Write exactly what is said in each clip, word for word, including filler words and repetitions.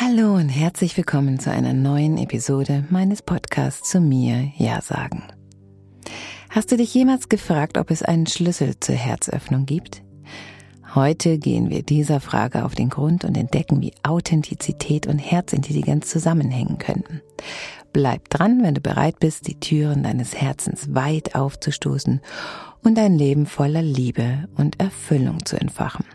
Hallo und herzlich willkommen zu einer neuen Episode meines Podcasts zu mir Ja sagen. Hast du dich jemals gefragt, ob es einen Schlüssel zur Herzöffnung gibt? Heute gehen wir dieser Frage auf den Grund und entdecken, wie Authentizität und Herzintelligenz zusammenhängen könnten. Bleib dran, wenn du bereit bist, die Türen deines Herzens weit aufzustoßen und ein Leben voller Liebe und Erfüllung zu entfachen.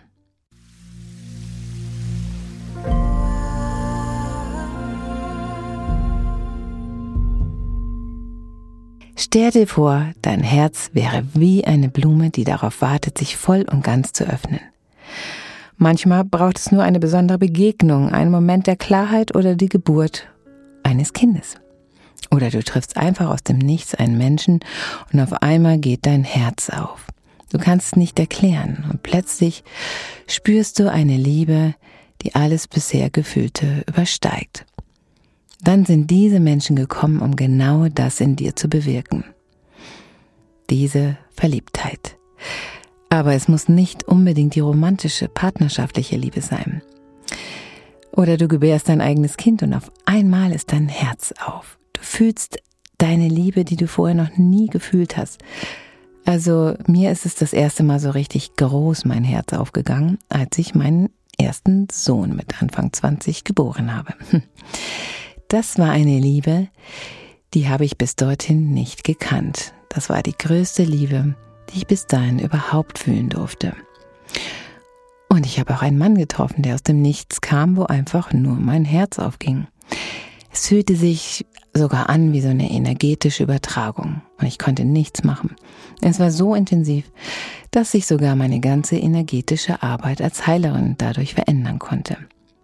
Stell dir vor, dein Herz wäre wie eine Blume, die darauf wartet, sich voll und ganz zu öffnen. Manchmal braucht es nur eine besondere Begegnung, einen Moment der Klarheit oder die Geburt eines Kindes. Oder du triffst einfach aus dem Nichts einen Menschen und auf einmal geht dein Herz auf. Du kannst es nicht erklären und plötzlich spürst du eine Liebe, die alles bisher Gefühlte übersteigt. Dann sind diese Menschen gekommen, um genau das in dir zu bewirken. Diese Verliebtheit. Aber es muss nicht unbedingt die romantische, partnerschaftliche Liebe sein. Oder du gebärst dein eigenes Kind und auf einmal ist dein Herz auf. Du fühlst deine Liebe, die du vorher noch nie gefühlt hast. Also mir ist es das erste Mal so richtig groß mein Herz aufgegangen, als ich meinen ersten Sohn mit Anfang zwanzig geboren habe. Das war eine Liebe, die habe ich bis dorthin nicht gekannt. Das war die größte Liebe, die ich bis dahin überhaupt fühlen durfte. Und ich habe auch einen Mann getroffen, der aus dem Nichts kam, wo einfach nur mein Herz aufging. Es fühlte sich sogar an wie so eine energetische Übertragung und ich konnte nichts machen. Es war so intensiv, dass sich sogar meine ganze energetische Arbeit als Heilerin dadurch verändern konnte.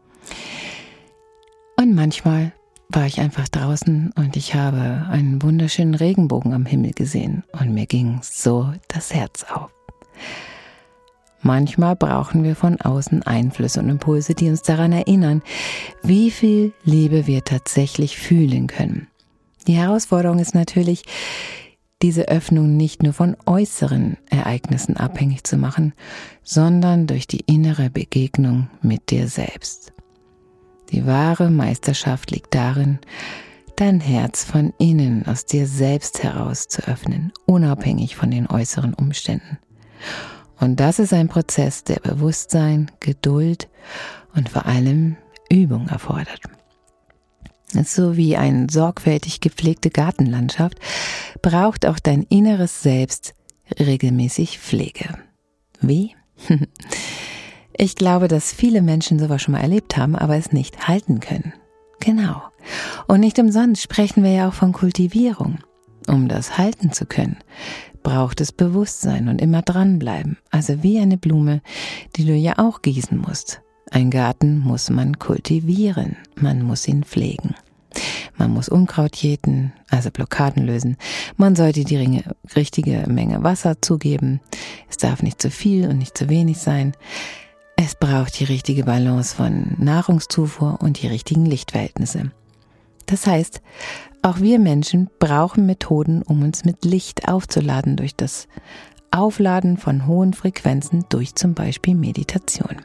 Und manchmal war ich einfach draußen und ich habe einen wunderschönen Regenbogen am Himmel gesehen und mir ging so das Herz auf. Manchmal brauchen wir von außen Einflüsse und Impulse, die uns daran erinnern, wie viel Liebe wir tatsächlich fühlen können. Die Herausforderung ist natürlich, diese Öffnung nicht nur von äußeren Ereignissen abhängig zu machen, sondern durch die innere Begegnung mit dir selbst. Die wahre Meisterschaft liegt darin, dein Herz von innen aus dir selbst heraus zu öffnen, unabhängig von den äußeren Umständen. Und das ist ein Prozess, der Bewusstsein, Geduld und vor allem Übung erfordert. So wie eine sorgfältig gepflegte Gartenlandschaft braucht auch dein inneres Selbst regelmäßig Pflege. Wie? Ich glaube, dass viele Menschen sowas schon mal erlebt haben, aber es nicht halten können. Genau. Und nicht umsonst sprechen wir ja auch von Kultivierung. Um das halten zu können, braucht es Bewusstsein und immer dranbleiben. Also wie eine Blume, die du ja auch gießen musst. Ein Garten muss man kultivieren, man muss ihn pflegen. Man muss Unkraut jäten, also Blockaden lösen. Man sollte die Ringe, richtige Menge Wasser zugeben. Es darf nicht zu viel und nicht zu wenig sein. Es braucht die richtige Balance von Nahrungszufuhr und die richtigen Lichtverhältnisse. Das heißt, auch wir Menschen brauchen Methoden, um uns mit Licht aufzuladen durch das Aufladen von hohen Frequenzen durch zum Beispiel Meditation.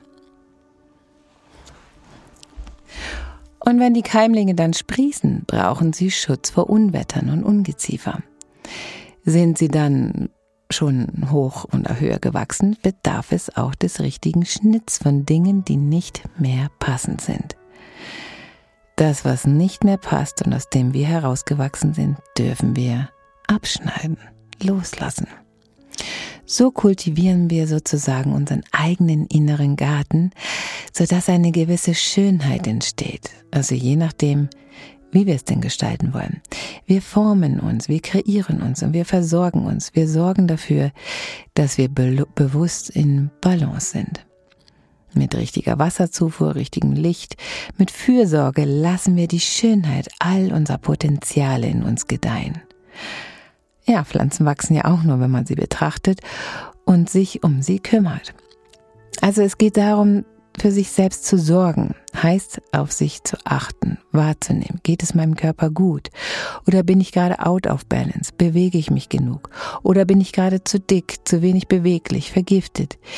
Und wenn die Keimlinge dann sprießen, brauchen sie Schutz vor Unwettern und Ungeziefer. Sind sie dann schon hoch und höher gewachsen, bedarf es auch des richtigen Schnitts von Dingen, die nicht mehr passend sind. Das, was nicht mehr passt und aus dem wir herausgewachsen sind, dürfen wir abschneiden, loslassen. So kultivieren wir sozusagen unseren eigenen inneren Garten, sodass eine gewisse Schönheit entsteht. Also je nachdem, wie wir es denn gestalten wollen. Wir formen uns, wir kreieren uns und wir versorgen uns. Wir sorgen dafür, dass wir be- bewusst in Balance sind. Mit richtiger Wasserzufuhr, richtigem Licht, mit Fürsorge lassen wir die Schönheit all unserer Potenziale in uns gedeihen. Ja, Pflanzen wachsen ja auch nur, wenn man sie betrachtet und sich um sie kümmert. Also es geht darum, für sich selbst zu sorgen, heißt auf sich zu achten, wahrzunehmen. Geht es meinem Körper gut? Oder bin ich gerade out of balance? Bewege ich mich genug? Oder bin ich gerade zu dick, zu wenig beweglich, vergiftet?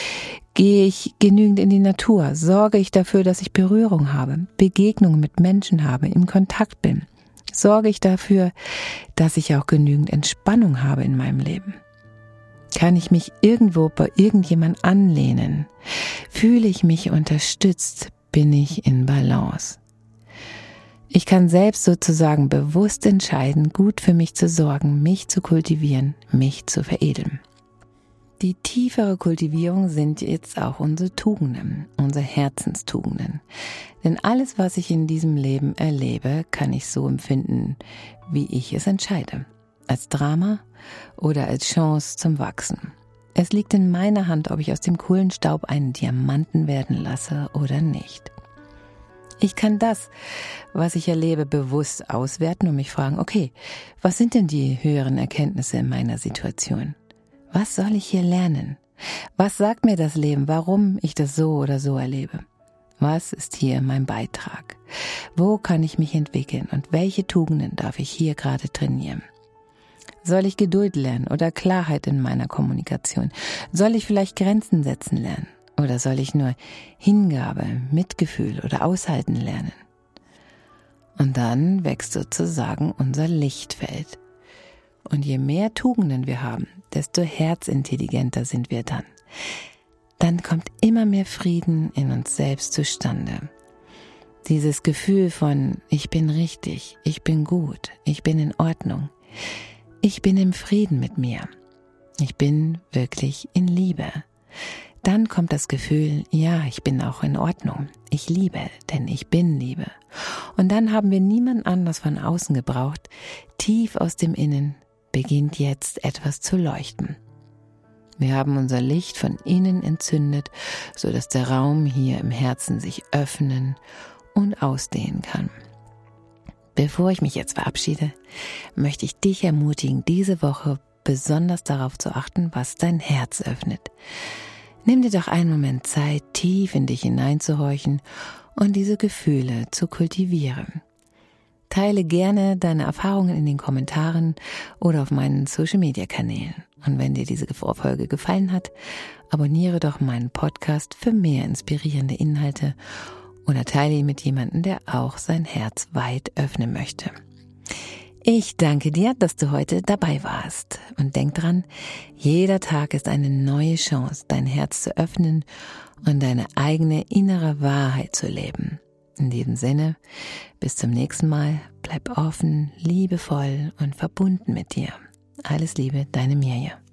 Gehe ich genügend in die Natur? Sorge ich dafür, dass ich Berührung habe, Begegnungen mit Menschen habe, im Kontakt bin? Sorge ich dafür, dass ich auch genügend Entspannung habe in meinem Leben? Kann ich mich irgendwo bei irgendjemand anlehnen? Fühle ich mich unterstützt? Bin ich in Balance? Ich kann selbst sozusagen bewusst entscheiden, gut für mich zu sorgen, mich zu kultivieren, mich zu veredeln. Die tiefere Kultivierung sind jetzt auch unsere Tugenden, unsere Herzenstugenden. Denn alles, was ich in diesem Leben erlebe, kann ich so empfinden, wie ich es entscheide. Als Drama oder als Chance zum Wachsen. Es liegt in meiner Hand, ob ich aus dem Kohlenstaub einen Diamanten werden lasse oder nicht. Ich kann das, was ich erlebe, bewusst auswerten und mich fragen, okay, was sind denn die höheren Erkenntnisse in meiner Situation? Was soll ich hier lernen? Was sagt mir das Leben, warum ich das so oder so erlebe? Was ist hier mein Beitrag? Wo kann ich mich entwickeln und welche Tugenden darf ich hier gerade trainieren? Soll ich Geduld lernen oder Klarheit in meiner Kommunikation? Soll ich vielleicht Grenzen setzen lernen? Oder soll ich nur Hingabe, Mitgefühl oder Aushalten lernen? Und dann wächst sozusagen unser Lichtfeld. Und je mehr Tugenden wir haben, desto herzintelligenter sind wir dann. Dann kommt immer mehr Frieden in uns selbst zustande. Dieses Gefühl von, ich bin richtig, ich bin gut, ich bin in Ordnung, ich bin im Frieden mit mir, ich bin wirklich in Liebe. Dann kommt das Gefühl, ja, ich bin auch in Ordnung, ich liebe, denn ich bin Liebe. Und dann haben wir niemand anders von außen gebraucht, tief aus dem Innen beginnt jetzt etwas zu leuchten. Wir haben unser Licht von innen entzündet, so dass der Raum hier im Herzen sich öffnen und ausdehnen kann. Bevor ich mich jetzt verabschiede, möchte ich dich ermutigen, diese Woche besonders darauf zu achten, was dein Herz öffnet. Nimm dir doch einen Moment Zeit, tief in dich hineinzuhorchen und diese Gefühle zu kultivieren. Teile gerne deine Erfahrungen in den Kommentaren oder auf meinen Social-Media-Kanälen. Und wenn dir diese Folge gefallen hat, abonniere doch meinen Podcast für mehr inspirierende Inhalte oder teile ihn mit jemandem, der auch sein Herz weit öffnen möchte. Ich danke dir, dass du heute dabei warst. Und denk dran, jeder Tag ist eine neue Chance, dein Herz zu öffnen und deine eigene innere Wahrheit zu leben. In diesem Sinne, bis zum nächsten Mal, bleib offen, liebevoll und verbunden mit dir. Alles Liebe, deine Mirja.